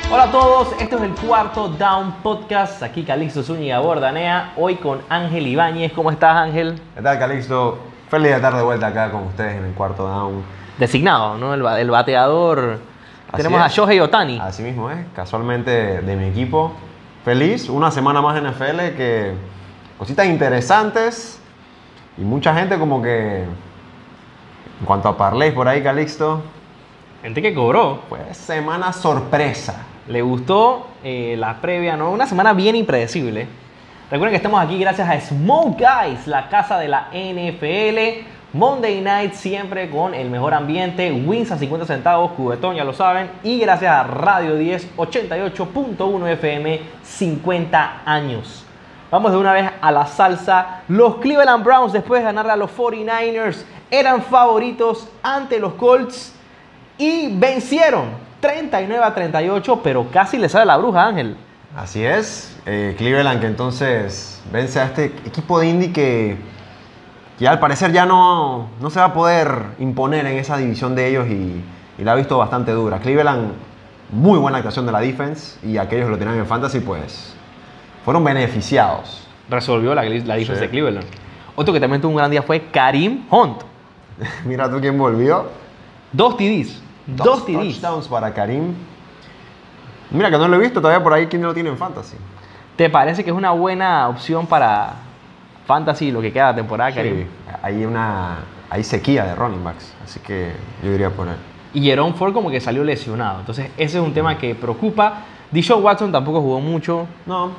Hola a todos, esto es el Cuarto Down Podcast. Aquí Calixto Zúñiga Bordanea, hoy con Ángel Ibáñez. ¿Cómo estás, Ángel? ¿Qué tal, Calixto? Feliz de estar de vuelta acá con ustedes en el Cuarto Down. Designado, ¿no? El bateador. Así Tenemos es. a Shohei Ohtani. Así mismo es, casualmente de mi equipo. Feliz, una semana más en NFL, que cositas interesantes y mucha gente como que, en cuanto a parlays por ahí, Calixto, Gente que cobró. pues semana sorpresa. Le gustó la previa, ¿no? Una semana bien impredecible. Recuerden que estamos aquí gracias a Smoke Guys, la casa de la NFL. Monday Night siempre con el mejor ambiente. Wings a 50 centavos, cubetón, ya lo saben. Y gracias a Radio 10, 88.1 FM, 50 años. Vamos de una vez a la salsa. Los Cleveland Browns, después de ganarle a los 49ers, eran favoritos ante los Colts y vencieron 39-38, pero casi le sale la bruja, Ángel. Así es, Cleveland que entonces vence a este equipo de Indy que al parecer ya no se va a poder imponer en esa división de ellos y la ha visto bastante dura. Cleveland, muy buena actuación de la defense y aquellos que lo tenían en fantasy pues fueron beneficiados. Resolvió la defensa Sí. de Cleveland. Otro que también tuvo un gran día fue Kareem Hunt. Mira tú quién volvió. 2 TDs. Dos TDs. touchdowns para Kareem. Mira que no lo he visto todavía por ahí quién lo tiene en fantasy. ¿Te parece que es una buena opción para fantasy lo que queda de temporada, Kareem? Sí, hay sequía de running backs, así que yo diría por él. Y Jerome Ford como que salió lesionado. Entonces ese es un tema que preocupa. Deshaun Watson tampoco jugó mucho. No.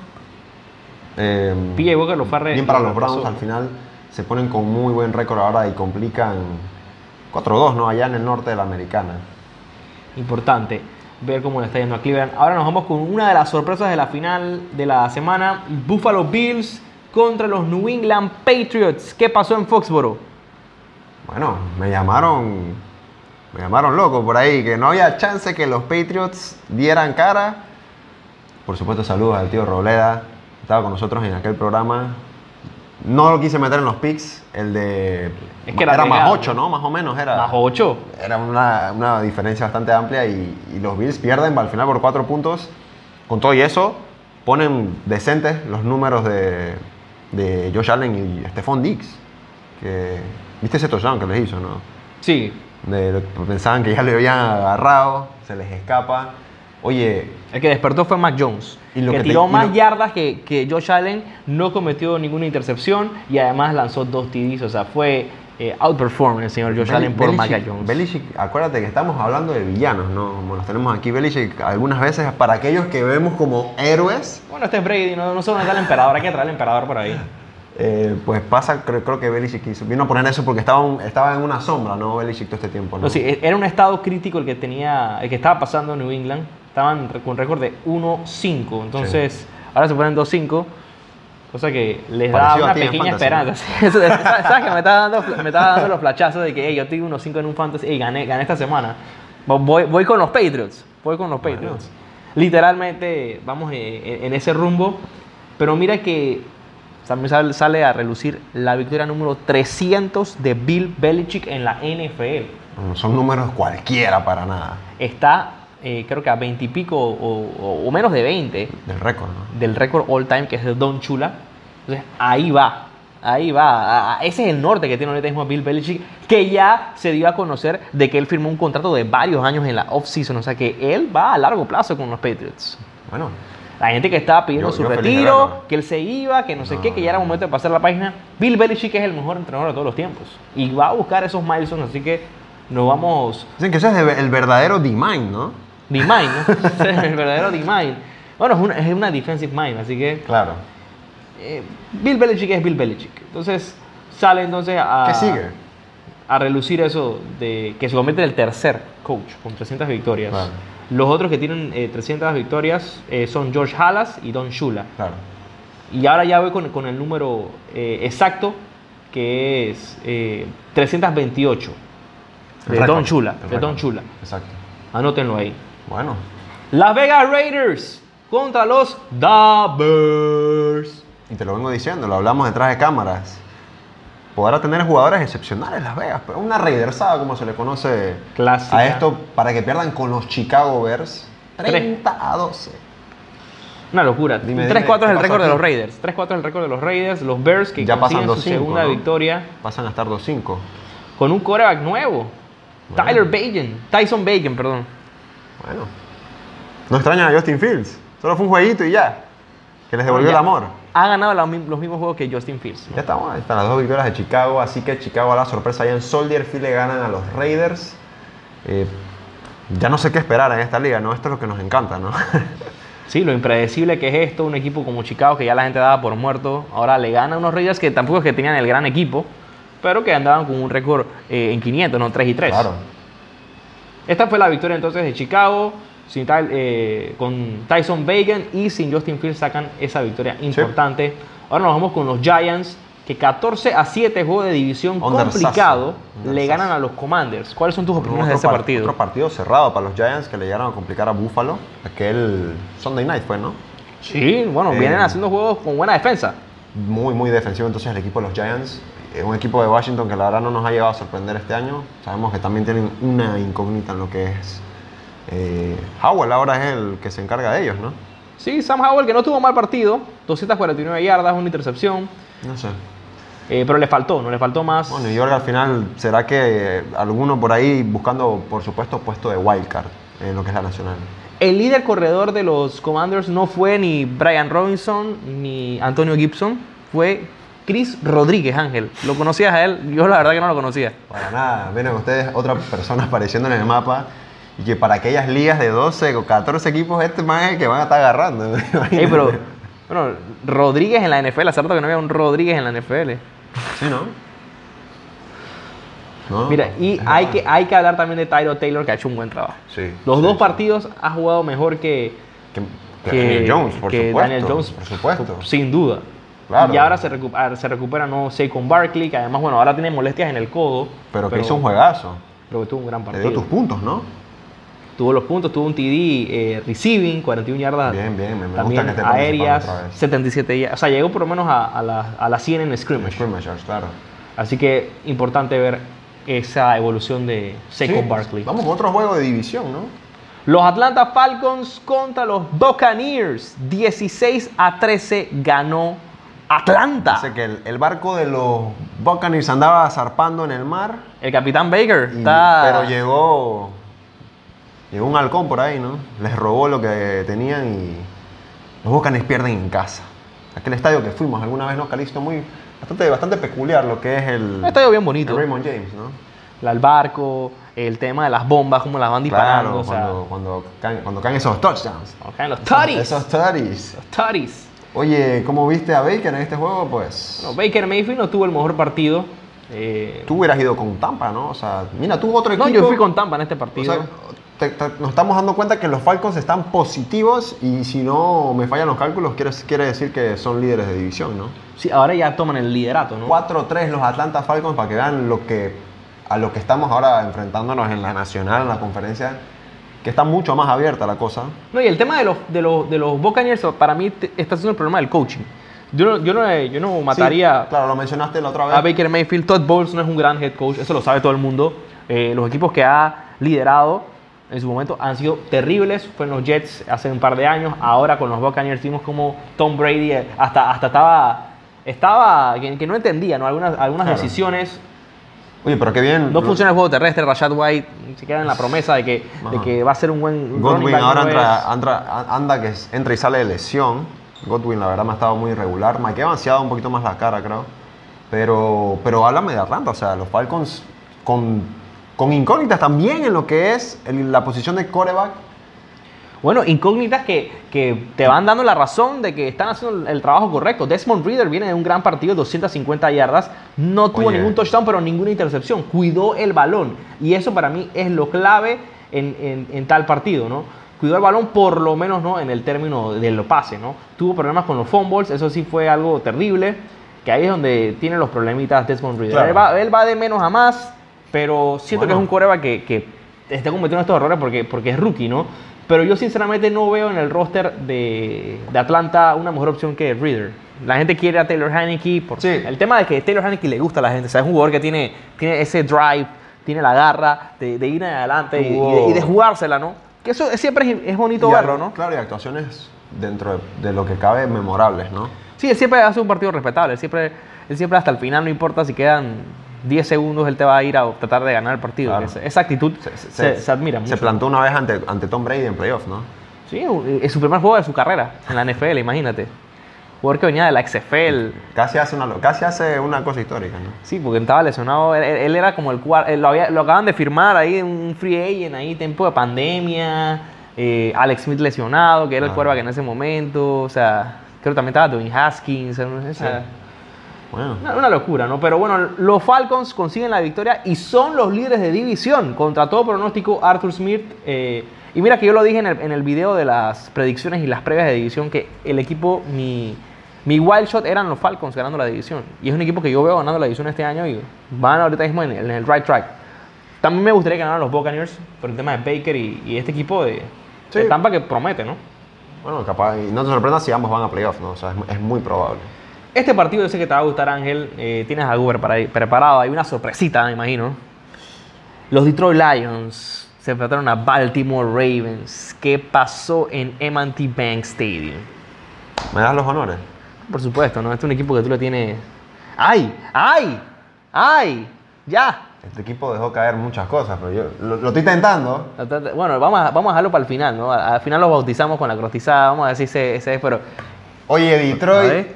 PJ Walker lo fue Bien para los Browns, al final se ponen con muy buen récord ahora y complican 4-2, ¿no? Allá en el norte de la americana. Importante ver cómo le está yendo a Cleveland. Ahora nos vamos con una de las sorpresas de la final de la semana. Buffalo Bills contra los New England Patriots. ¿Qué pasó en Foxborough? Bueno, me llamaron loco por ahí, que no había chance que los Patriots dieran cara. Por supuesto, saludos al tío Robleda, estaba con nosotros en aquel programa. No lo quise meter en los picks, el de... Es que era era más pegado, 8, ¿no? Más o menos era. Más 8. Era una diferencia bastante amplia y los Bills pierden al final por 4 puntos. Con todo y eso, ponen decentes los números de Josh Allen y Stephon Diggs. ¿Viste ese touchdown que les hizo, no? Sí. Pensaban que ya le habían agarrado, se les escapa. Oye, El que despertó fue Mac Jones, Y lo que que te- tiró y más lo- yardas que Josh Allen, no cometió ninguna intercepción y además lanzó 2 TDs. O sea, fue outperform el señor Josh Allen por Mac Jones. Belichick, acuérdate que estamos hablando de villanos, ¿no? Como los tenemos aquí, Belichick, algunas veces para aquellos que vemos como héroes, Bueno, este es Brady, no sé dónde está el emperador, hay que traer al emperador por ahí. pues pasa, creo que Belichick vino a poner eso porque estaba en una sombra, ¿no? Belichick todo este tiempo, ¿no? No, sí, era un estado crítico el que estaba pasando en New England. Estaban con récord de 1-5, entonces ahora se ponen 2-5, cosa que les da Parecido a una ti en pequeña fantasy, esperanza. ¿Sabes que me estaba dando los flachazos de que yo tengo 1-5 en un fantasy y gané esta semana? Voy con los Patriots, Patriots. Literalmente vamos en ese rumbo, pero mira que también sale a relucir la victoria número 300 de Bill Belichick en la NFL. No son números cualquiera para nada Está, creo que a 20 y pico o menos de 20 del récord, ¿no? del récord all time, que es de Don Chula. Entonces ahí va. Ese es el norte que tiene ahorita mismo Bill Belichick, que ya se dio a conocer de que él firmó un contrato de varios años en la off-season. O sea que él va a largo plazo con los Patriots. Bueno, La gente que estaba pidiendo Yo su feliz de retiro, verlo. que él se iba, que no sé qué, que ya era momento de pasar la página. Bill Belichick es el mejor entrenador de todos los tiempos. Y va a buscar esos milestones, así que nos vamos... dicen que ese es el verdadero D-Mine, ¿no? D-Mine, ¿no? El verdadero D-Mine. Bueno, es una defensive mind, así que... Claro. Bill Belichick es Bill Belichick. Entonces, sale a... ¿Qué sigue? A relucir eso de que se convierte en el tercer coach con 300 victorias. Claro. Los otros que tienen 300 victorias son George Halas y Don Shula. Claro. Y ahora ya voy con el número exacto, que es 328. De récord. Don Shula. El De Don récord. Shula. Exacto. Anótenlo ahí. Bueno, Las Vegas Raiders contra los Bears. y te lo vengo diciendo, lo hablamos detrás de cámaras. Podrá tener jugadores excepcionales Las Vegas, pero una raidersada como se le conoce Clásica. a esto para que pierdan con los Chicago Bears. 30-12. Una locura. Dime, 3-4 es ¿qué el pasó récord de aquí? los Raiders. 3-4 es el récord de los Raiders. Los Bears que Ya pasan consiguen su 2-5, segunda ¿no? victoria Pasan a estar 2-5. con un quarterback nuevo. Bueno. Tyson Bacon, perdón. Bueno. No extrañan a Justin Fields. Solo fue un jueguito y ya. Que les devolvió Ya el amor. Ha ganado los mismos juegos que Justin Fields, ¿no? Ya estamos, ahí están las 2 victorias de Chicago. Así que Chicago a la sorpresa allá en Soldier Field le ganan a los Raiders. Ya no sé qué esperar en esta liga, ¿no? Esto es lo que nos encanta, ¿no? Sí, lo impredecible que es esto, un equipo como Chicago que ya la gente daba por muerto, ahora le gana a unos Raiders que tampoco es que tenían el gran equipo, pero que andaban con un récord en 500, ¿no? 3-3. Claro. Esta fue la victoria entonces de Chicago, con Tyson Bacon y sin Justin Fields sacan esa victoria importante. Ahora nos vamos con los Giants, que 14-7, juego de división complicado, le ganan a los Commanders. ¿Cuáles son tus opiniones de ese partido? Otro partido cerrado para los Giants que le llegaron a complicar a Buffalo. Aquel Sunday Night fue, ¿no? Sí, bueno, vienen haciendo juegos con buena defensa. Muy, muy defensivo entonces el equipo de los Giants. Un equipo de Washington que la verdad no nos ha llegado a sorprender este año. Sabemos que también tienen una incógnita en lo que es Howell, ahora es el que se encarga de ellos, ¿no? Sí, Sam Howell que no tuvo mal partido, 249 yardas, una intercepción. No sé. Pero le faltó más. Bueno, y ahora al final, ¿será que alguno por ahí buscando, por supuesto, puesto de wildcard en lo que es la nacional? El líder corredor de los Commanders no fue ni Brian Robinson ni Antonio Gibson, fue Chris Rodríguez, Ángel. ¿Lo conocías a él? Yo la verdad que no lo conocía. Para nada, miren ustedes, otra persona apareciendo en el mapa y que para aquellas ligas de 12 o 14 equipos, este man es el que van a estar agarrando. Pero, bueno, Rodríguez en la NFL, hace rato que no había un Rodríguez en la NFL. Sí, ¿no? No, Mira, y hay que hablar también de Tyro Taylor, que ha hecho un buen trabajo. Sí, Los sí, dos sí. partidos ha jugado mejor que Daniel Jones, por supuesto. Daniel Jones, por supuesto. sin duda. Claro. Y ahora se recupera no Saquon Barkley, que además, bueno, ahora tiene molestias en el codo. Pero que hizo un juegazo. Pero que tuvo un gran Te partido. dio tus puntos, ¿no? Tuvo los puntos, tuvo un TD receiving, 41 yardas. Bien, me gusta también que esté aéreas, participando otra vez. 77 yardas. O sea, llegó por lo menos a las 100 en scrimmage. Scrimmagers, claro. Así que importante ver esa evolución de Saquon Sí, Barkley. Vamos con otro juego de división, ¿no? Los Atlanta Falcons contra los Buccaneers. 16-13 ganó Atlanta. Dice que el barco de los Buccaneers andaba zarpando en el mar. El capitán Baker Y- está... Pero llegó un halcón por ahí, ¿no? Les robó lo que tenían y los Buccaneers pierden en casa. Aquel estadio que fuimos alguna vez, ¿no, Calixto? Bastante peculiar lo que es Un estadio bien el bonito. Raymond James, ¿no? El barco, el tema de las bombas, cómo las van disparando. Claro, o sea, cuando caen esos touchdowns. cuando caen los tutties. Esos tutties. Los tutties. Oye, ¿cómo viste a Baker en este juego? Pues Bueno, Baker Mayfield no tuvo el mejor partido. tú hubieras ido con Tampa, ¿no? O sea, mira, tuvo otro equipo. No, yo fui con Tampa en este O partido. sea, nos estamos dando cuenta que los Falcons están positivos y si no me fallan los cálculos, quiere decir que son líderes de división, ¿no? Sí, ahora ya toman el liderato, ¿no? 4-3 los Atlanta Falcons para que vean a lo que estamos ahora enfrentándonos en la nacional, en la conferencia, que está mucho más abierta la cosa. No, y el tema de los Buccaneers para mí está siendo el problema del coaching. Yo no mataría Sí, claro, lo mencionaste la otra vez. a Baker Mayfield. Todd Bowles no es un gran head coach, eso lo sabe todo el mundo. Los equipos que ha liderado en su momento han sido terribles. Fueron los Jets hace un par de años. Ahora con los Buccaneers vimos como Tom Brady hasta estaba que no entendía, ¿no? Algunas Claro. decisiones. Oye, pero qué bien. No funciona el juego terrestre. Rashad White se queda en la promesa de que va a ser un buen running Godwin back, ahora no es. entra y sale de lesión. Godwin, la verdad, me ha estado muy irregular. Mike Evans se ha dado un poquito más la cara, creo. Pero háblame de Atlanta. O sea, los Falcons con incógnitas también en lo que es la posición de quarterback. Bueno, incógnitas que te van dando la razón de que están haciendo el trabajo correcto. Desmond Ridder viene de un gran partido, 250 yardas, no tuvo Oye. ningún touchdown, pero ninguna intercepción, cuidó el balón. Y eso para mí es lo clave en tal partido, ¿no? Cuidó el balón por lo menos, ¿no? En el término del pase, ¿no? Tuvo problemas con los fumbles, eso sí fue algo terrible, que ahí es donde tiene los problemitas Desmond Ridder. Claro. Él va de menos a más, pero siento Bueno. que es un quarterback que está cometiendo estos errores porque es rookie, ¿no? Pero yo sinceramente no veo en el roster de Atlanta una mejor opción que Reader. La gente quiere a Taylor Heinicke. Sí. El tema de que Taylor Heinicke le gusta a la gente. O sea, es un jugador que tiene ese drive, tiene la garra de ir adelante y de jugársela, ¿no? Que eso siempre es bonito Y verlo, algo- ¿no? Claro, y actuaciones dentro de lo que cabe memorables, ¿no? Sí, él siempre hace un partido respetable. Él siempre hasta el final, no importa si quedan 10 segundos, él te va a ir a tratar de ganar el partido. Claro. Esa actitud se admira mucho. Se plantó una vez ante Tom Brady en playoff, ¿no? Sí, es su primer juego de su carrera en la NFL, imagínate. Jugador que venía de la XFL. Casi hace una cosa histórica, ¿no? Sí, porque estaba lesionado. Él era como el cuarto. Lo acaban de firmar ahí, un free agent, ahí, tiempo de pandemia. Alex Smith lesionado, que era el quarterback en ese momento. O sea, creo que también estaba Dwayne Haskins. Bueno. Una locura, ¿no? Pero bueno, los Falcons consiguen la victoria y son los líderes de división. Contra todo pronóstico, Arthur Smith. Y mira que yo lo dije en el video de las predicciones y las previas de división, que el equipo, mi wild shot eran los Falcons ganando la división. Y es un equipo que yo veo ganando la división este año y van ahorita mismo en el right track. También me gustaría que ganaran los Buccaneers por el tema de Baker y este equipo de Tampa que promete, ¿no? Bueno, capaz, y no te sorprendas si ambos van a playoff, ¿no? O sea, es muy probable. Este partido yo sé que te va a gustar, Ángel. Tienes algo preparado. Hay una sorpresita, me imagino. Los Detroit Lions se enfrentaron a Baltimore Ravens. ¿Qué pasó en M&T Bank Stadium? ¿Me das los honores? Por supuesto, ¿no? Este es un equipo que tú lo tienes... ¡Ay! ¡Ay! ¡Ay! ¡Ya! Este equipo dejó caer muchas cosas, pero yo lo estoy intentando. Bueno, vamos a dejarlo para el final, ¿no? Al final los bautizamos con la crostizada. Vamos a decir ese es, pero... Oye, A Detroit. ver.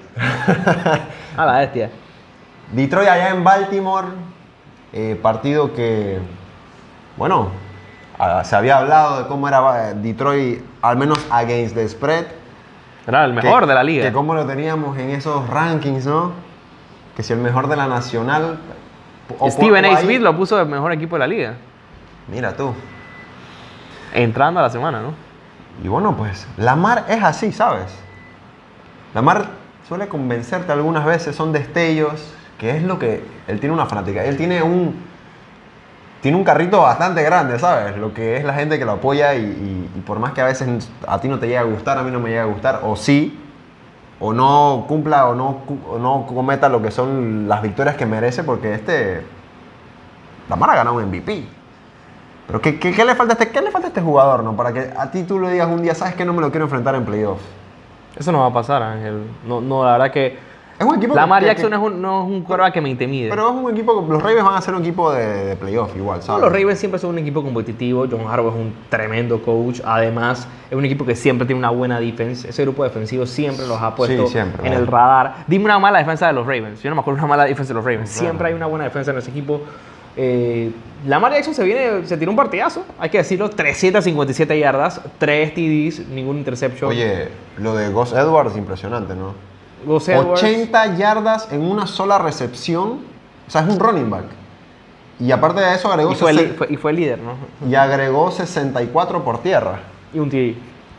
A la bestia. Detroit allá en Baltimore. Partido que, bueno, se había hablado de cómo era Detroit, al menos against the spread. Era el mejor de la liga. Que cómo lo teníamos en esos rankings, ¿no? Que si el mejor de la nacional. Steven o A. ahí- Smith lo puso el mejor equipo de la liga. Mira tú. Entrando a la semana, ¿no? Y bueno, pues Lamar es así, ¿sabes? Lamar suele convencerte algunas veces, son destellos, que es lo que... Él tiene una fanática, él tiene un carrito bastante grande, ¿sabes? Lo que es la gente que lo apoya y por más que a veces a ti no te llegue a gustar, a mí no me llega a gustar, o sí, o no cumpla o no cometa lo que son las victorias que merece, porque Lamar ha ganado un MVP. Pero ¿qué le falta a este jugador, no? Para que a ti tú le digas un día, ¿sabes qué? No me lo quiero enfrentar en playoff. Eso no va a pasar, Ángel. No, la verdad que... Es un equipo Lamar que- Jackson que- no es un quarterback que me intimide. Pero es un equipo, los Ravens van a ser un equipo de playoff igual, No, ¿sabes? los Ravens siempre son un equipo competitivo. John Harbaugh es un tremendo coach. Además, es un equipo que siempre tiene una buena defensa. Ese grupo defensivo siempre los ha puesto Sí, siempre, en ¿no? el radar. Dime una mala defensa de los Ravens. Yo no me acuerdo de una mala defensa de los Ravens. Claro. Siempre hay una buena defensa en ese equipo. Lamar Jackson se tiró un partidazo. Hay que decirlo. 357 yardas, 3 TDs, ningún interception. Oye, lo de Gus Edwards, impresionante, ¿no? Gus Edwards, 80 yardas en una sola recepción. O sea, es un running back. Y aparte de eso agregó, y fue el líder, ¿no? y agregó 64 por tierra. Y un TD.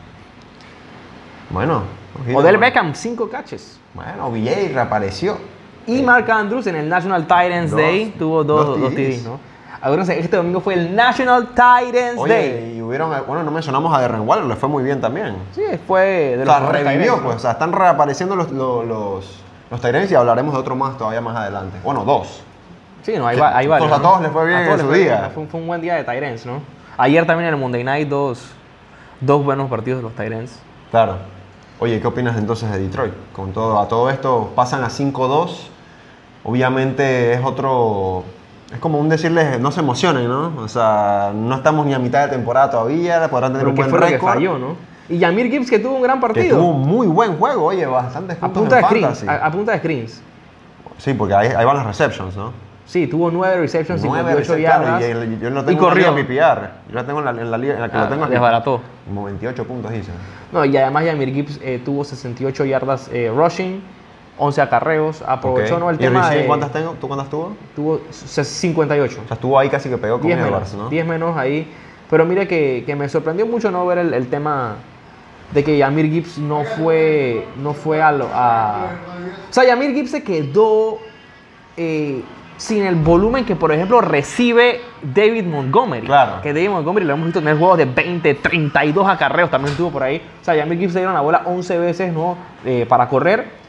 Bueno. ojito, Odell bueno. Beckham, 5 catches. Bueno, VA reapareció. Y Mark Andrews en el National Titans Dos- Day tuvo dos dos TDs, TDs. ¿no? Acuérdense, este domingo fue el National Titans Oye, Day. y bueno, no mencionamos a Darren Waller, le fue muy bien también. Sí, fue de O los sea, mejores revivió, tight ends, pues. O sea, están reapareciendo los Tyrants y hablaremos de otro más todavía más adelante. Bueno, dos. Sí, no, hay Que- varios. pues a ¿no? todos les fue bien A en todos su les fue día. bien. Fue un buen día de tight ends, ¿no? Ayer también en el Monday Night dos buenos partidos de los tight ends. Claro. Oye, ¿qué opinas entonces de Detroit? A todo esto pasan a 5-2. Obviamente es como un decirles, no se emocionen, ¿no? O sea, no estamos ni a mitad de temporada todavía, podrán tener Pero un que buen fue lo que récord. falló, ¿no? Y Jamir Gibbs que tuvo un gran Que partido. tuvo un muy buen juego, oye, bastantes a puntos punta de en screens. fantasy. A punta de screens. Sí, porque ahí van las receptions, ¿no? Sí, tuvo 9 receptions, 58 receptions, yardas. claro, y yo lo y tengo en corrió. la liga PPR. Yo la tengo en la liga en la que lo tengo aquí. Desbarató. Como 28 puntos hice. No, y además Jamir Gibbs tuvo 68 yardas rushing, 11 acarreos, aprovechó, Ok. ¿no? El ¿Y tema receiving de... cuántas tengo? ¿Tú cuántas tuvo? Tuvo 58. O sea, estuvo ahí casi que pegó con 10 Edwards, menos, ¿no? 10 menos ahí. Pero mire que me sorprendió mucho no ver el tema de que Jamir Gibbs no fue a... O sea, Jamir Gibbs se quedó sin el volumen que, por ejemplo, recibe David Montgomery. Claro. Que David Montgomery lo hemos visto tener juegos de 20, 32 acarreos, también tuvo por ahí. O sea, Jamir Gibbs se dieron la bola 11 veces, ¿no? Para correr.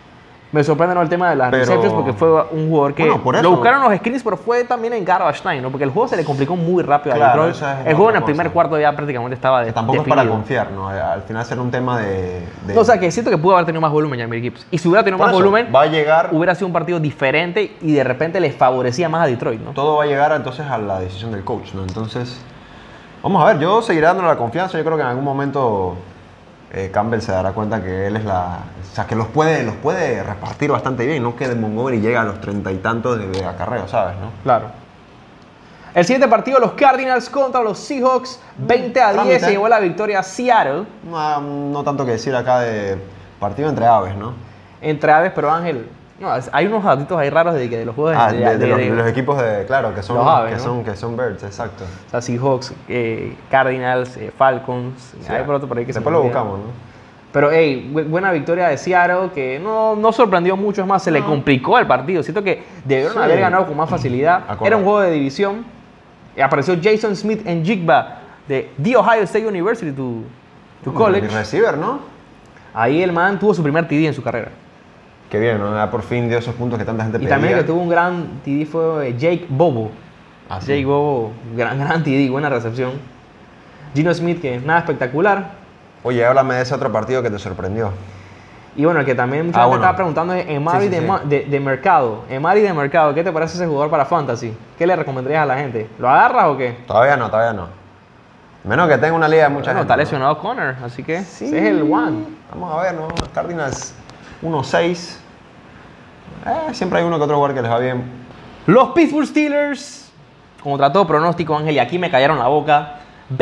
Me sorprende, ¿no?, el tema de las Pero- receptions, porque fue un jugador que Bueno, por lo eso. buscaron los screens, pero fue también en garbage time, ¿no? Porque el juego se le complicó muy rápido a Claro, Detroit. esa es El juego en otra el primer cosa. cuarto ya prácticamente estaba Que tampoco es para definido. confiar, ¿no? Al final será un tema de... No, o sea, que siento que pudo haber tenido más volumen Jahmyr Gibbs. Y si hubiera tenido Por más eso, volumen, va a llegar... hubiera sido un partido diferente y de repente les favorecía más a Detroit, ¿no? Todo va a llegar entonces a la decisión del coach, ¿no? Entonces, vamos a ver, yo seguiré dándole la confianza. Yo creo que en algún momento Campbell se dará cuenta que él es la... O sea, que los puede repartir bastante bien, no que de Montgomery llega a los 30 y tantos de acarreo, ¿sabes? ¿No? Claro. El siguiente partido, los Cardinals contra los Seahawks, 20-10, Trámite. se llevó la victoria a Seattle. No tanto que decir acá de partido entre aves, ¿no? Entre aves, pero Ángel, no, hay unos datitos ahí raros de los juegos De los equipos claro, que son, los aves, ¿no? que son Birds, exacto. O sea, Seahawks, Cardinals, Falcons, Sí. hay por otro por ahí que se Después me lo olvida. buscamos, ¿no? Pero, hey, buena victoria de Seattle, que no sorprendió mucho, es más, se le complicó el partido. Siento que debieron Sí. haber ganado con más facilidad. Correcto. Era un juego de división. Apareció Jason Smith en Jigba de The Ohio State University, tu college. Mi receiver, ¿no? Ahí el man tuvo su primer TD en su carrera. Qué bien, ¿no? Ya por fin dio esos puntos que tanta gente Y pedía. también el que tuvo un gran TD fue Jake Bobo. Ah, sí. Jake Bobo, gran TD, buena recepción. Gino Smith, que nada espectacular. Oye, háblame de ese otro partido que te sorprendió. Y bueno, el que también mucha gente bueno. estaba preguntando es Emari Sí, sí, de Mercado. Emari de Mercado, ¿qué te parece ese jugador para Fantasy? ¿Qué le recomendarías a la gente? ¿Lo agarras o qué? Todavía no. Menos que tenga una liga de mucha Bueno, gente. está ¿no? lesionado Connor, así que Sí. ese es el one. Vamos a ver, ¿no? Cardinals 1-6. Siempre hay uno que otro jugador que les va bien. Los Pittsburgh Steelers, contra todo pronóstico, Ángel, y aquí me callaron la boca.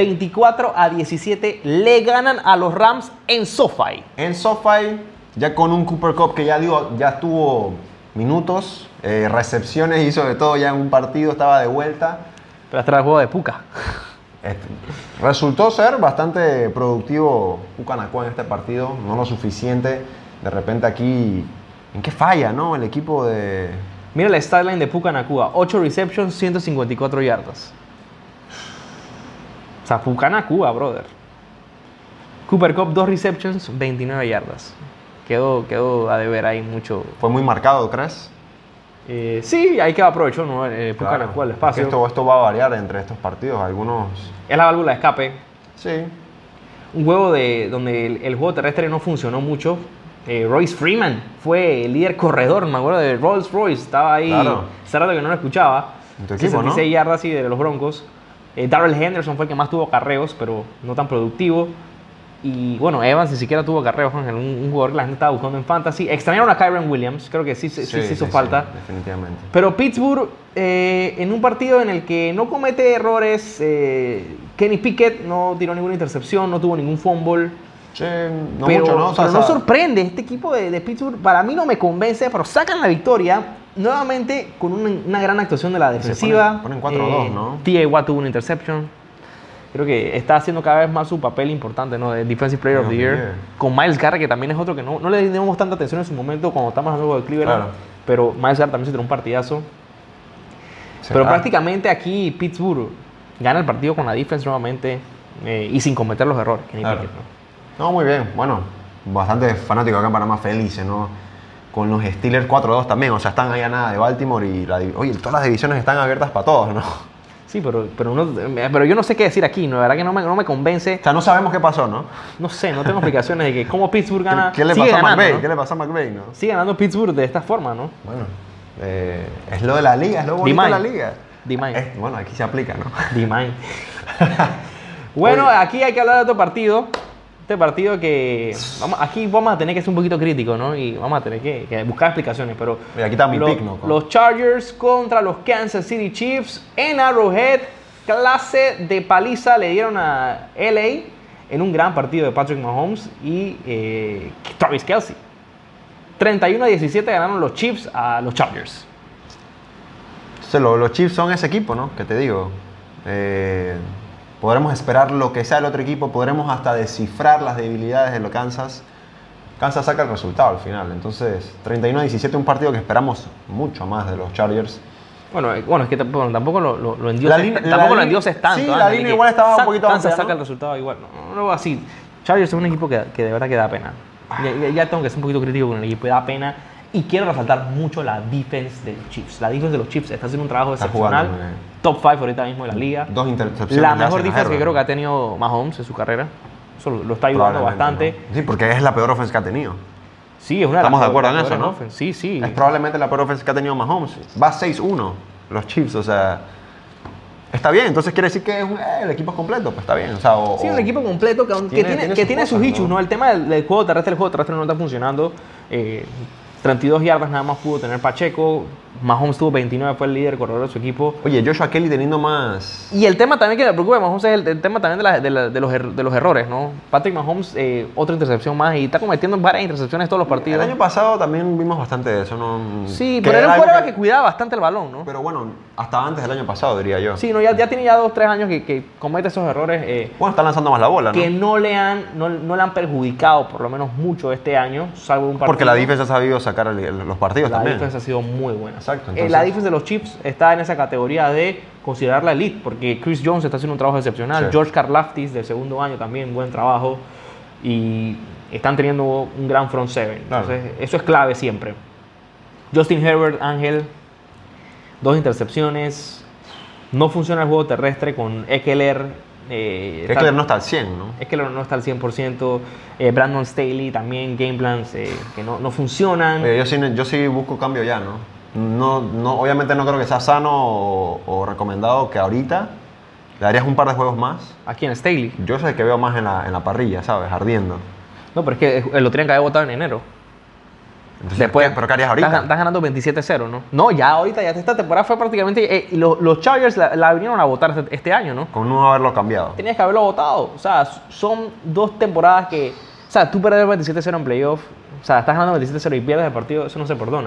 24-17 le ganan a los Rams en SoFi. En SoFi, ya con un Cooper Kupp que ya tuvo minutos, recepciones, hizo de todo ya en un partido, estaba de vuelta. Pero hasta el juego de Puka. Resultó ser bastante productivo Puka Nacua en este partido, no lo suficiente. De repente aquí, ¿en qué falla, no? El equipo de... Mira la stat line de Puka Nacua: 8 receptions, 154 yardas. O sea, Puka Nacua, brother. Cooper Kupp, 2 receptions, 29 yardas. Quedó a deber ahí mucho. Fue muy marcado, ¿crees? Sí, ahí queda aprovechó, ¿no? Puka Claro, Nacua, el porque espacio. esto va a variar entre estos partidos. Algunos, Es la válvula de escape. sí. Un juego donde el juego terrestre no funcionó mucho. Royce Freeman fue el líder corredor, me acuerdo de Rolls Royce. Estaba ahí, Claro. hace rato que no lo escuchaba. En tu equipo, 66 ¿no? yardas, sí, de los Broncos. Darrell Henderson fue el que más tuvo carreos, pero no tan productivo. Y bueno, Evans ni siquiera tuvo carreos, Ángel, un jugador que la gente estaba buscando en fantasy. Extrañaron a Kyren Williams, creo que sí hizo falta. definitivamente. Pero Pittsburgh, en un partido en el que no comete errores, Kenny Pickett no tiró ninguna intercepción, no tuvo ningún fumble. Sí, no pero, mucho, ¿no? O sea, pero no sorprende, este equipo de Pittsburgh para mí no me convence, pero sacan la victoria nuevamente con una gran actuación de la defensiva. ponen 4-2, ¿no? T.A. Watt tuvo una interception. Creo que está haciendo cada vez más su papel importante, ¿no? De Defensive Player of the Year. Con Myles Garrett, que también es otro que no le dimos tanta atención en su momento cuando estábamos hablando de Cleveland. Claro. Pero Myles Garrett también se tiró un partidazo. Pero prácticamente aquí Pittsburgh gana el partido con la defense nuevamente y sin cometer los errores. Kenny Claro. Pickett, ¿no? No, muy bien. Bueno, bastante fanático acá en Panamá, felices, ¿no? Con los Steelers 4-2 también, o sea, están ahí a nada de Baltimore y oye, todas las divisiones están abiertas para todos, ¿no? O Sí, pero yo no sé qué decir aquí, ¿no? La verdad que no me convence. sea, no sabemos qué pasó, ¿no? No sé, no tengo explicaciones de que cómo Pittsburgh gana. ¿Qué le sigue pasó a ganando, McVay? ¿no? ¿Qué le pasó a McVay, no? Sigue ganando Pittsburgh de esta forma, ¿no? Bueno, es lo de la liga, es lo bonito de la liga. D-Mine. Bueno, aquí se aplica, ¿no? D-Mine. Bueno, aquí hay que hablar de otro partido. Este partido que aquí vamos a tener que ser un poquito críticos, ¿no? Y vamos a tener que buscar explicaciones, pero Mira, aquí está mi pick, ¿no? los Chargers contra los Kansas City Chiefs en Arrowhead, clase de paliza le dieron a LA en un gran partido de Patrick Mahomes y Travis Kelce. 31-17 ganaron los Chiefs a los Chargers. Entonces, los Chiefs son ese equipo, ¿no? Que te digo. Podremos esperar lo que sea el otro equipo, podremos hasta descifrar las debilidades de los Kansas. Kansas saca el resultado al final. Entonces, 31-17, un partido que esperamos mucho más de los Chargers. Bueno, es que tampoco lo endioses tanto. Sí, la línea igual estaba un poquito Kansas amplia, saca ¿no? el resultado igual. No, así. Chargers es un equipo que de verdad que da pena. Ya tengo que ser un poquito crítico con el equipo, da pena. Y quiero resaltar mucho la defense de los Chiefs. La defense de los Chiefs está haciendo un trabajo Está excepcional. jugando muy bien. Top 5 ahorita mismo de la liga. 2 intercepciones. La le mejor hacen a defense que Herbert. creo que ha tenido Mahomes en su carrera. Eso lo está ayudando Probablemente, bastante. ¿no? Sí, porque es la peor offense que ha tenido. Sí, es una Estamos de las acuerdo en peores eso, ¿no? offense. Sí, sí. Es probablemente la peor offense que ha tenido Mahomes. Va 6-1 los Chiefs, o sea... Está bien, entonces quiere decir que es el equipo es completo, pues está bien. O sea, Sí, un equipo completo que tiene sus issues, ¿no? El tema del juego terrestre, no está funcionando. 32 yardas nada más pudo tener Pacheco. Mahomes tuvo 29, fue el líder corredor de su equipo. Oye, Joshua Kelly teniendo más... Y el tema también que me preocupa de Mahomes es el tema también de los errores, ¿no? Patrick Mahomes, otra intercepción más y está cometiendo varias intercepciones en todos los partidos. El año pasado también vimos bastante de eso, ¿no? Sí, Que pero era un algo quarterback que cuidaba bastante el balón, ¿no? Pero bueno, hasta antes del año pasado, diría yo. Sí, no, ya tiene 2-3 años que comete esos errores. Bueno, está lanzando más la bola, ¿no? Que no le han perjudicado por lo menos mucho este año, salvo un partido. Porque la defensa ha sabido sacar los partidos La también. defensa ha sido muy buena. Exacto, entonces- La defensa de los Chiefs está en esa categoría de considerarla elite, porque Chris Jones está haciendo un trabajo excepcional, Sí. George Karlaftis del segundo año también, buen trabajo, y están teniendo un gran front seven. Claro. Entonces, eso es clave siempre. Justin Herbert, Ángel, 2 intercepciones, no funciona el juego terrestre con Ekeler. Eckler no está al 100, ¿no? Ekeler no está al 100%. Brandon Staley también, game plans que no funcionan. Oye, yo sí busco cambio ya, ¿no? No, obviamente no creo que sea sano o recomendado que ahorita le darías un par de juegos más. Aquí en Staley. Yo sé que veo más en la parrilla, ¿sabes? Ardiendo. No, pero es que lo tenían que haber votado en enero. Entonces, Después, ¿pero qué harías ahorita? Estás ganando 27-0, ¿no? No, ya ahorita, ya esta temporada fue prácticamente... los Chargers la vinieron a votar este año, ¿no? Con no haberlo cambiado. Tenías que haberlo votado. O sea, son 2 temporadas que... O sea, tú perder 27-0 en playoff, o sea, estás ganando 27-0 y pierdes el partido, eso no se perdona.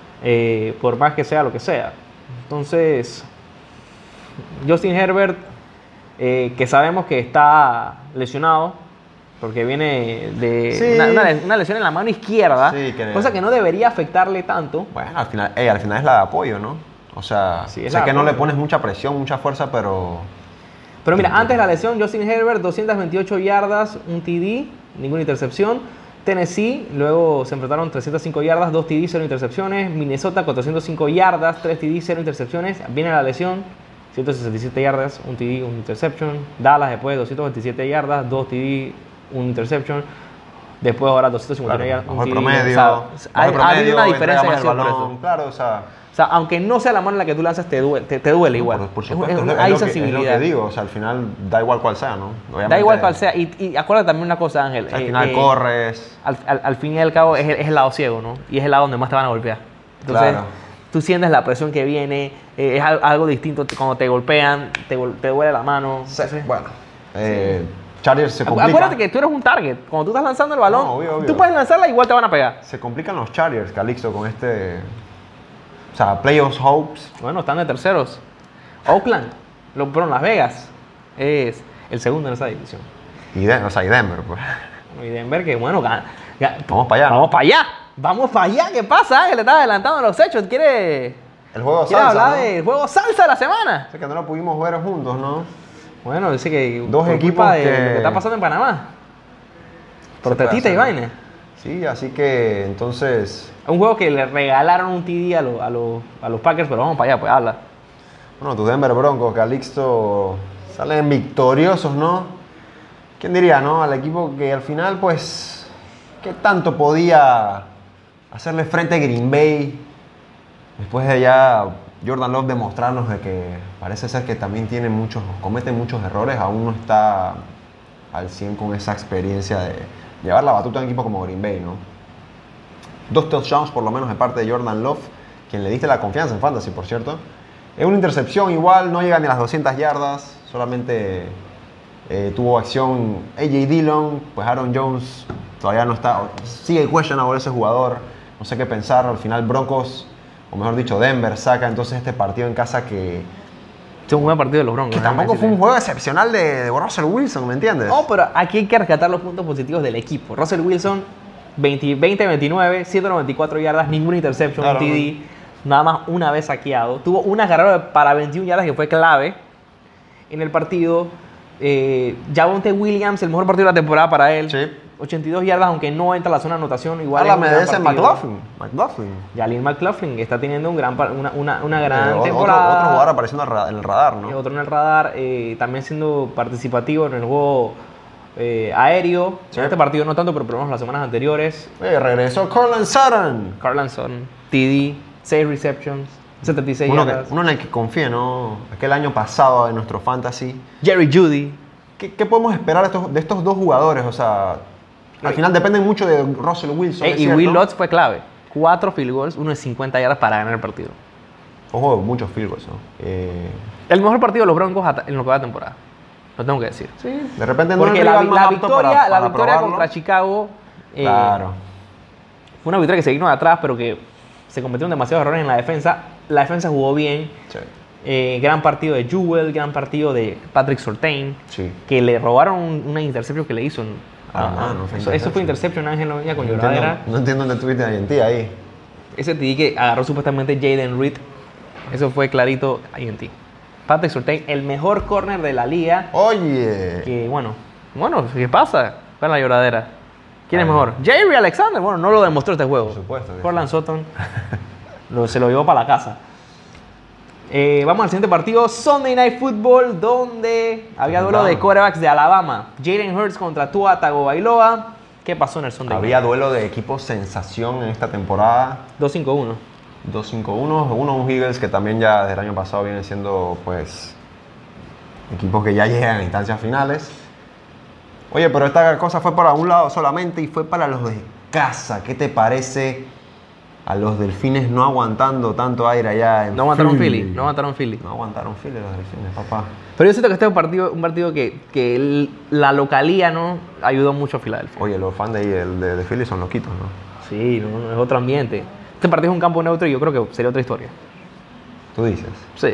Por más que sea lo que sea. Entonces, Justin Herbert, que sabemos que está lesionado, porque viene de Sí. una lesión en la mano izquierda, Sí, cosa que no debería afectarle tanto. Bueno, al final es la de apoyo, ¿no? O sea, Sí, es sé la que de no le apoyo. pones mucha presión, mucha fuerza, pero... Pero mira, antes de la lesión, Justin Herbert, 228 yardas, un TD, ninguna intercepción. Tennessee, luego se enfrentaron 305 yardas, 2 TD, 0 intercepciones. Minnesota, 405 yardas, 3 TD, 0 intercepciones. Viene la lesión, 167 yardas, un TD, un interception. Dallas después, 227 yardas, 2 TD, un interception. Después ahora 251 Claro, yardas, un bajo el TD. promedio, O sea, bajo el ha habido promedio, una entrega diferencia más que ha el sido por balón, eso. claro, o sea... O sea, aunque no sea la manera en la que tú lanzas, te duele igual. Por supuesto, Hay es lo sensibilidad. que digo, o sea, al final da igual cual sea, ¿no? Da Obviamente, igual cual sea. Y acuérdate también una cosa, Ángel. Al final corres. Al fin y al cabo es el lado ciego, ¿no? Y es el lado donde más te van a golpear. Entonces, Claro. tú sientes la presión que viene, es algo distinto cuando te golpean, te duele la mano. Entonces, Bueno, Chargers se complica. acuérdate que tú eres un target. Cuando tú estás lanzando el balón, No, obvio. tú puedes lanzarla, igual te van a pegar. Se complican los Chargers, Calixto, con este... O sea, playoffs hopes. Bueno, están de terceros. Oakland, Las Vegas, es el segundo en esa división. Y Denver, pues. Y Denver, que bueno, Vamos para allá, ¿no? Vamos para allá. Vamos para allá. ¿Qué pasa? Ángel? Le estás adelantando los hechos. ¿Quieres El juego ¿Quieres salsa, hablar ¿no? del juego salsa de la semana? Sé que no lo pudimos ver juntos, ¿no? Bueno, dice que Dos por equipos culpa de que- lo que está pasando en Panamá. Por Se puede tetita y hacer. vaina. Sí, así que entonces... Un juego que le regalaron un TD a los Packers, pero vamos para allá, pues habla. Bueno, tus Denver Broncos, Calixto, salen victoriosos, ¿no? ¿Quién diría, no? Al equipo que al final, pues, ¿qué tanto podía hacerle frente a Green Bay? Después de ya Jordan Love demostrarnos de que parece ser que también comete muchos errores, aún no está al 100 con esa experiencia de llevar la batuta a un equipo como Green Bay, ¿no? 2 touchdowns por lo menos de parte de Jordan Love, quien le diste la confianza en Fantasy, por cierto. Es una intercepción igual, no llega ni a las 200 yardas, solamente tuvo acción AJ Dillon, pues Aaron Jones todavía no está, sigue questionable ese jugador, no sé qué pensar, al final Broncos, o mejor dicho Denver, saca entonces este partido en casa que Es un buen partido de los Broncos. que tampoco fue un juego excepcional de Russell Wilson, ¿me entiendes? No, pero aquí hay que rescatar los puntos positivos del equipo. Russell Wilson, 20-29, 194 yardas, ninguna interception, Claro. un TD, nada más una vez saqueado. Tuvo una carrera para 21 yardas que fue clave en el partido. Javonte Williams, el mejor partido de la temporada para él. Sí. 82 yardas, aunque no entra a la zona de anotación. Igual Háblame es de un ese gran partido. McLaughlin. Jaleel McLaughlin está teniendo una gran Otro temporada. jugador apareciendo en el radar, ¿no? Otro en el radar, también siendo participativo en el juego aéreo. Sí. En este partido no tanto, pero por lo menos las semanas anteriores. Regresó Courtland Sutton. Carlanson, TD, 6 receptions, 76 Uno yardas. en el que confíe, ¿no? Aquel año pasado en nuestro fantasy. Jerry Jeudy. ¿Qué podemos esperar de estos dos jugadores? O sea, al final dependen mucho de Russell Wilson. es Y cierto. Will Lutz fue clave. 4 field goals, uno de 50 yardas para ganar el partido. Ojo, muchos field goals, ¿no? El mejor partido de los Broncos en lo que va de temporada. Lo tengo que decir. Sí, de repente no Porque es el la rival más apto victoria, para la victoria probarlo. contra Chicago Claro. fue una victoria que se vino de atrás, pero que se cometieron demasiados errores en la defensa. La defensa jugó bien. Sí. Gran partido de Jewell, gran partido de Patrick Surtain, Sí. que le robaron una intercepción que le hizo. No fue Eso fue interception, Ángel, no venía con lloradera. No entiendo dónde tuviste a INT ahí. Ese TD que agarró supuestamente Jaden Reed, eso fue clarito INT. Patrick Surtain, el mejor corner de la liga, Oye. que bueno, ¿qué pasa con la lloradera? ¿Quién es Ay. mejor? Jerry Alexander, bueno, no lo demostró este juego. Por supuesto que Courtland sí. Sutton se lo llevó para la casa. Vamos al siguiente partido, Sunday Night Football, donde había duelo de quarterbacks de Alabama. Jalen Hurts contra Tua Tagovailoa. ¿Qué pasó en el Sunday Había Night? duelo de equipos sensación en esta temporada. 2-5-1. 2-5-1, unos Eagles que también ya desde el año pasado vienen siendo pues equipos que ya llegan a instancias finales. Oye, pero esta cosa fue para un lado solamente y fue para los de casa. ¿Qué te parece a los delfines no aguantando tanto aire allá en No aguantaron Philly? Philly, no aguantaron Philly. No aguantaron Philly los delfines, papá. Pero yo siento que este es un partido que la localía, ¿no?, ayudó mucho a Filadelfia. Oye, los fans de Philly son loquitos, ¿no? Sí, no, es otro ambiente. Este partido es un campo neutro y yo creo que sería otra historia. Tú dices. Sí.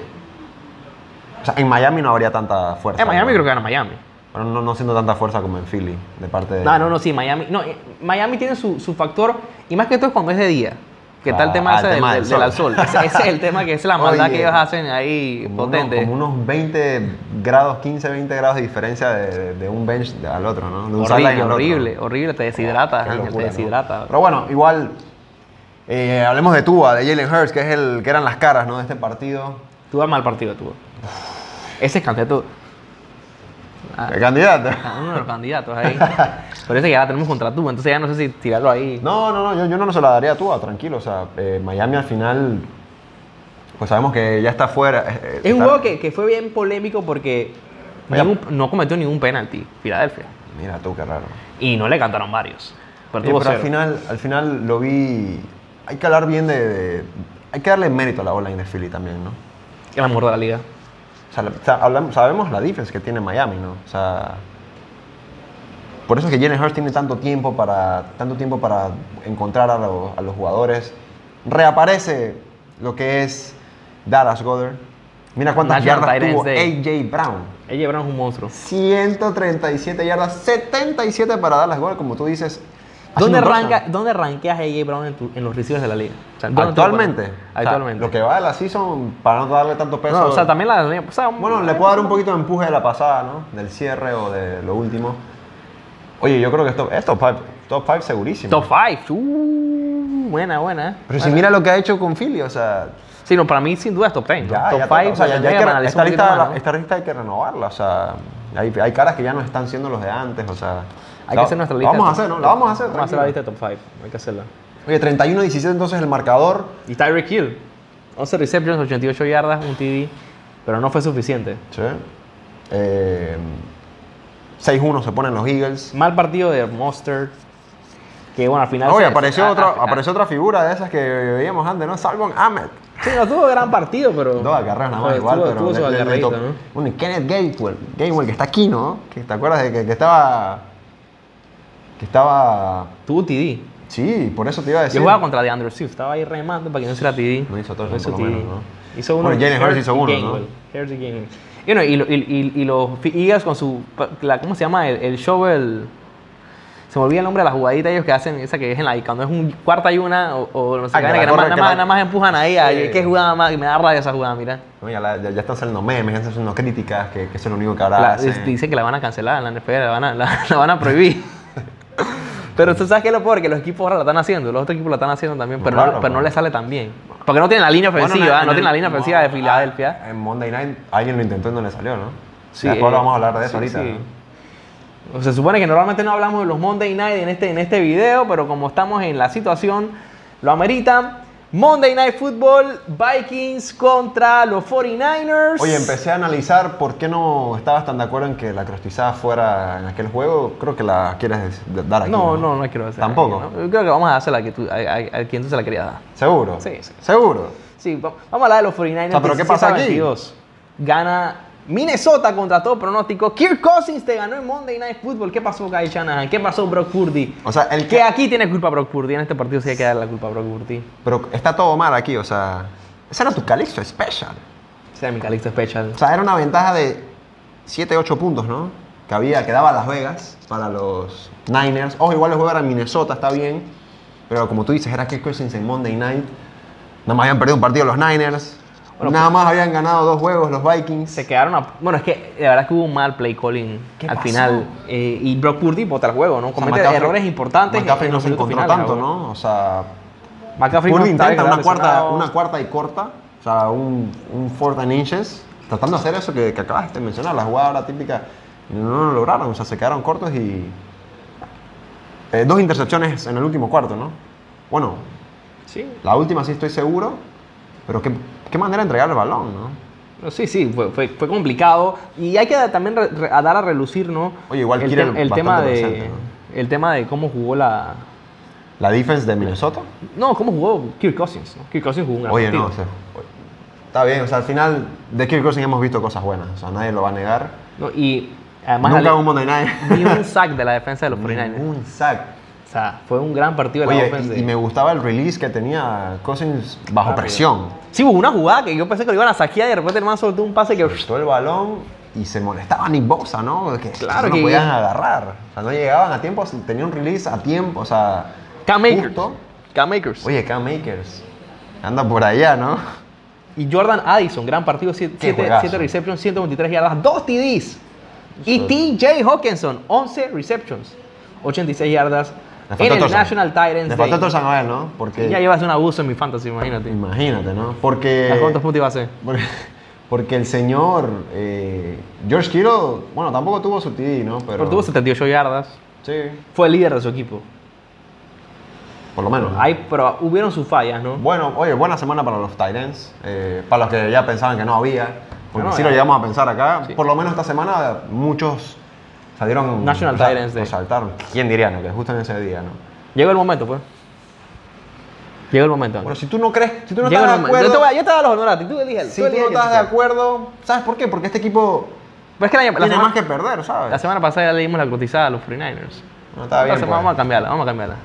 O sea, en Miami no habría tanta fuerza. En Miami ¿no? creo que gana Miami. Pero no siendo tanta fuerza como en Philly, de parte de... No, sí, Miami. No, Miami tiene su factor, y más que todo es cuando es de día. Que está el tema ese el tema del del sol. Ese es el tema, que es la maldad que ellos hacen ahí potente. Como unos 20 grados, 15, 20 grados de diferencia de un bench al otro, ¿no? De un sideline al otro. Horrible, te deshidrata, Qué Ángel, locura, te ¿no? deshidrata. Pero bueno, igual, hablemos de Tua, de Jalen Hurts, que eran las caras, ¿no?, de este partido. Tuvo mal partido, tuvo. Ese es candidato. ¿El candidato? Uno de los candidatos ahí. Pero ese que ya la tenemos contra tú, entonces ya no sé si tirarlo ahí. No, yo no se la daría a Tua, tranquilo. O sea, Miami al final, pues sabemos que ya está fuera. Es un juego que fue bien polémico porque no cometió ningún penalti, Filadelfia. Mira tú, qué raro. Y no le cantaron varios. Pero Oye, tuvo pero cero. al final lo vi. Hay que hablar bien hay que darle mérito a la online de Philly también, ¿no? El amor de la liga. O sea, sabemos la defense que tiene Miami, ¿no? O sea, por eso es que Jalen Hurts tiene tanto tiempo para encontrar a los jugadores. Reaparece lo que es Dallas Goedert. Mira cuántas National yardas Tight Ends tuvo Day. AJ Brown. AJ Brown es un monstruo. 137 yardas, 77 para Dallas Goedert, como tú dices. ¿Dónde rankeas a AJ Brown en los receivers de la liga? O sea, ¿dónde Actualmente. tú lo pones? Actualmente. O sea, lo que va de la season, para no darle tanto peso. No, o sea, también la liga pasada. Bueno, le puedo dar un poquito de empuje de la pasada, ¿no? Del cierre o de lo último. Oye, yo creo que es top 5 segurísimo. Top 5. Buena. Pero si mira lo que ha hecho con Philly, o sea... Sí, no, para mí sin duda es top 10. Ya, top ya 5. toca. O sea, ya hay que, esta esta lista hay que renovarla, o sea... Hay caras que ya no están siendo los de antes, o sea... Hay que hacer nuestra lista. La vamos a hacer, ¿no? La vamos a hacer, Vamos a hacer la tranquilo. lista de top 5. Hay que hacerla. Oye, 31-17 entonces el marcador. Y Tyreek Hill. 11 receptions, 88 yardas, un TD. Pero no fue suficiente. Sí. 6-1 se ponen los Eagles. Mal partido de Mostert. Que bueno, al final. Oye, apareció otra figura de esas que veíamos antes, ¿no? Salvon Ahmed. Sí, no tuvo gran partido, pero. Dos acarreos nada más Pues, igual, pero tuvo su acarreíto, ¿no? Bueno, y Kenneth Gainwell, que está aquí, ¿no? ¿Te acuerdas de que estaba... Tuvo TD. Sí, por eso te iba a decir. Yo jugaba contra DeAndre Swift, estaba ahí remando para que no hiciera TD. No hizo todo No eso, por TD. lo menos, ¿no? Hizo uno. Bueno, Jalen Hurts hizo uno, ¿no? Hurts y Gainwell. Y bueno, y los Eagles con su. ¿Cómo se llama? El show, se me olvida el nombre de la jugadita ellos que hacen, esa que es en la. Cuando es un cuarta y una, o no sé qué, que nada más empujan ahí. Sí. ¿Qué jugada más? Me da rabia esa jugada, mira. No, ya están saliendo memes, ya están haciendo críticas, que eso es lo único que ahora hacen. Dice que la van a cancelar en la NFL, la van a prohibir. Pero tú sabes que es lo peor, que los equipos ahora lo están haciendo, los otros equipos lo están haciendo también, pero, Claro, pero no pues. les sale tan bien. Porque no tienen la línea ofensiva, no tienen la línea ofensiva de Filadelfia. En Monday Night alguien lo intentó y no le salió, ¿no? Sí, Después vamos a hablar de eso sí, ahorita. sí. ¿no? Se supone que normalmente no hablamos de los Monday Night en este video, pero como estamos en la situación, lo amerita. Monday Night Football, Vikings contra los 49ers. Oye, empecé a analizar por qué no estabas tan de acuerdo en que la crostizada fuera en aquel juego. Creo que la quieres dar aquí. No quiero hacer. ¿Tampoco? ¿No? Yo creo que vamos a hacer a quien tú se la querías dar. ¿Seguro? Sí. ¿Seguro? Sí, vamos a hablar de los 49ers. O sea, ¿pero qué pasa aquí? 17-22. Gana Minnesota contra todo pronóstico. Kirk Cousins te ganó en Monday Night Football. ¿Qué pasó, Kyle Shanahan? ¿Qué pasó, Brock Purdy? O sea, el que aquí tiene culpa Brock Purdy. En este partido sí hay que darle la culpa a Brock Purdy. Pero está todo mal aquí, o sea... Ese era tu Calixto Special. Ese era mi Calixto Special. O sea, era una ventaja de 7, 8 puntos, ¿no? Que daba Las Vegas para los Niners. Ojo, igual el juego era en Minnesota, está bien. Pero como tú dices, era Kirk Cousins en Monday Night. Nada más habían perdido un partido los Niners. Bueno, nada más habían ganado 2 juegos los Vikings. Se quedaron bueno, es que la verdad es que hubo un mal play calling ¿Qué al pasó? final. Y Brock Purdy bota el juego, ¿no? O sea, Comete McCaffrey- errores importantes. McCaffrey en no los se minutos encontró finales, tanto, ¿no? O sea, McCaffrey Purdy no está intenta lesionado. una cuarta y corta. O sea, un fourth and inches. Tratando de hacer eso que acabas de mencionar, la jugada ahora típica. Y no lo lograron, o sea, se quedaron cortos y... 2 intercepciones en el último cuarto, ¿no? Bueno, Sí. la última sí estoy seguro, pero qué manera de entregar el balón, ¿no? No, sí, fue complicado. Y hay que también dar a relucir, ¿no? Oye, igual el, Keenan el tema bastante de presente, el tema de cómo jugó La defense de Minnesota. No, cómo jugó Kirk Cousins, ¿no? Kirk Cousins jugó un gran Oye, partido. no, o sea, está bien, o sea, al final de Kirk Cousins hemos visto cosas buenas, o sea, nadie lo va a negar. No, y además Nunca un Monday Night. ni un sack de la defensa de los 49ers. Un sack. O sea, fue un gran partido de la Oye, defensa. y me gustaba el release que tenía Cousins bajo Rápido. presión. Sí, hubo una jugada que yo pensé que lo iban a saquear y de repente el man soltó un pase que... Soltó el balón y se molestaba Nick Bosa, ¿no? Que Claro no que- podían agarrar. O sea, no llegaban a tiempo, tenía un release a tiempo, o sea... Cam Akers. justo. Cam Akers. Oye, Cam Akers. Anda por allá, ¿no? Y Jordan Addison, gran partido, Qué 7 juegazo. receptions, 123 yardas, 2 TDs. Y TJ Hawkinson, 11 receptions, 86 yardas. Le faltó En el Torsan. National Titans Le faltó Day. Torsan Noel, ¿no? Porque... Ya llevas un abuso en mi fantasy, imagínate. Imagínate, ¿no? Porque... ¿A cuántos puntos iba a ser? Porque el señor George Kittle, bueno, tampoco tuvo su TD, ¿no? Pero tuvo 78 yardas. Sí, Fue el líder de su equipo. por lo menos. Pero hubieron sus fallas, ¿no? Bueno, oye, buena semana para los Titans. Para los que ya pensaban que no había. Porque No, sí ya. lo llegamos a pensar acá. Sí. Por lo menos esta semana muchos salieron... National Titans Day. Saltaron. ¿Quién diría, no? Que justo en ese día, ¿no? Llegó el momento, pues. Llegó el momento. Bueno, si tú no crees, si tú no Llegó estás el de momento. acuerdo... Yo te voy a los honores. Tú eliges. Si tú no estás de acuerdo... ¿Sabes por qué? Porque este equipo Pues es que la tiene semana, más que perder, ¿sabes? la semana pasada ya leímos la cotizada a los 49ers. No, está bien, Esta semana pues. vamos a cambiarla, vamos a cambiarla.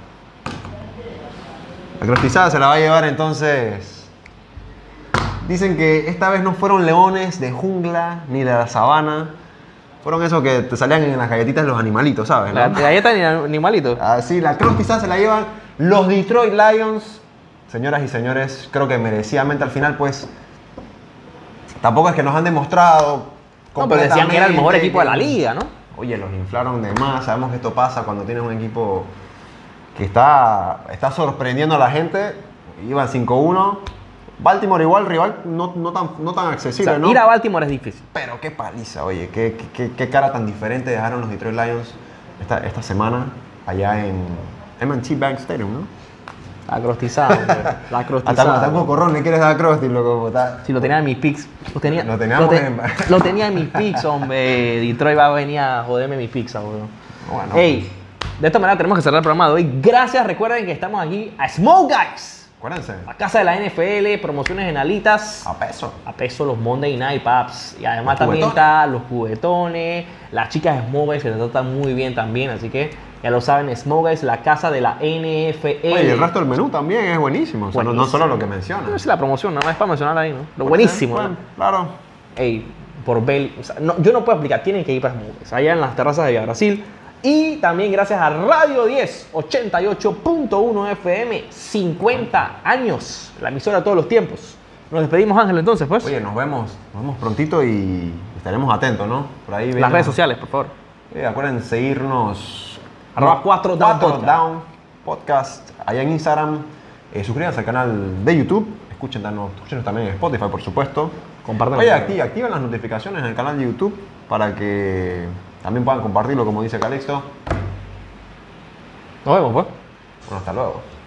La crostizada se la va a llevar entonces. Dicen que esta vez no fueron leones de jungla ni de la sabana. Fueron esos que te salían en las galletitas de los animalitos, ¿sabes? La ¿no? galleta ni animalito. Así, la crostizada se la llevan los Detroit Lions. Señoras y señores, creo que merecidamente al final, pues. Tampoco es que nos han demostrado. No, pero decían que era el mejor completamente equipo de la que- liga, ¿no? Oye, los inflaron de más. Sabemos que esto pasa cuando tienes un equipo que está sorprendiendo a la gente. Iban 5-1. Baltimore igual, rival no tan O accesible, sea, ¿no? ir a Baltimore es difícil. Pero qué paliza, oye. Qué cara tan diferente dejaron los Detroit Lions esta semana allá en M&T Bank Stadium, ¿no? La crostizada, hombre. La Hasta crostizada. un cocorrón le quieres dar a Krusty, loco. Si lo tenía en mis picks. Lo tenía, Lo teníamos en- lo tenía en mis picks, hombre. Detroit va a venir a joderme mis picks, bro. Bueno, Ey, de esta manera tenemos que cerrar el programa de hoy. Gracias, recuerden que estamos aquí a Smoke Guys. acuérdense. La casa de la NFL, promociones en alitas. A peso. A peso los Monday Night Paps. Y además Los también juguetones. está los juguetones, las chicas Smoke Guys que te tratan muy bien también. Así que ya lo saben, Smoke Guys, la casa de la NFL. Oye, y el resto del menú también es buenísimo. O sea, no Buenísimo. solo lo que menciona. No es la promoción, nada más es para mencionar ahí, ¿no? Lo buenísimo. Bueno, ¿no? claro. Ey, por Bell. O sea, yo no puedo explicar, tienen que ir para Smoke Guys, allá en las terrazas de Villa Brasil. Y también gracias a Radio 10, 88.1 FM, 50 años, la emisora de todos los tiempos. Nos despedimos, Ángel, entonces, pues. Oye, nos vemos prontito y estaremos atentos, ¿no? Por ahí Las vienen- redes sociales, por favor. Acuérdense seguirnos Arroba 4Down Podcast. Down Podcast. Allá en Instagram. Suscríbanse al canal de YouTube. Escúchenos también en Spotify, por supuesto. Compartan. Oye, activen las notificaciones en el canal de YouTube para que también puedan compartirlo, como dice Calixto. Nos vemos, pues. Bueno, hasta luego.